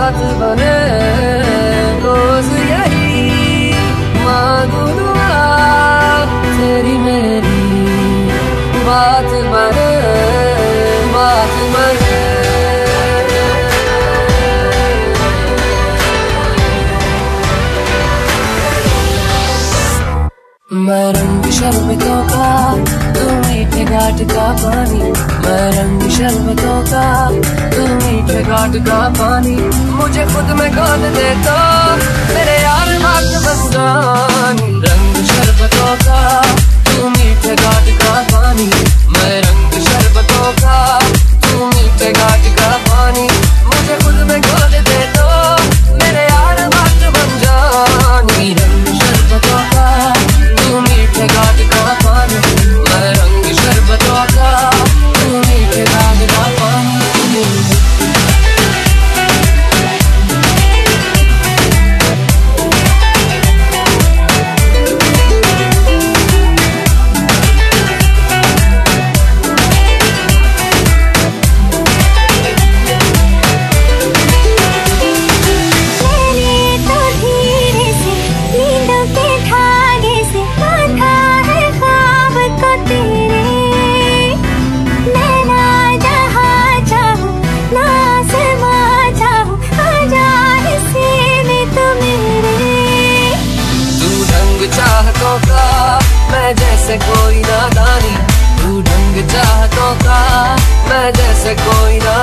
साथ बने रोज यही मांगू दुआ तेरी मेरी बात बने बात बने। मैं रंग शरबतों का तू मीठे घाट का पानी, मैं रंग शरबतों का तू मीठे घाट का पानी। मुझे खुद में खोल दे तो मेरे यार बात बन जानी। रंग शरबतों का तू मीठे घाट का पानी, मैं रंग शरबतों का तू मीठे घाट का पानी। मुझे खुद में खोल दे तो मेरे यार बात बन जानी। रंग शरबतों का मीठे घाट का पानी, मैं रंग शरबतों का तू मीठे घाट का पानी। चाहतों का मैं जैसे कोई नादानी, तू ढंग चाहतों का मैं जैसे कोई ना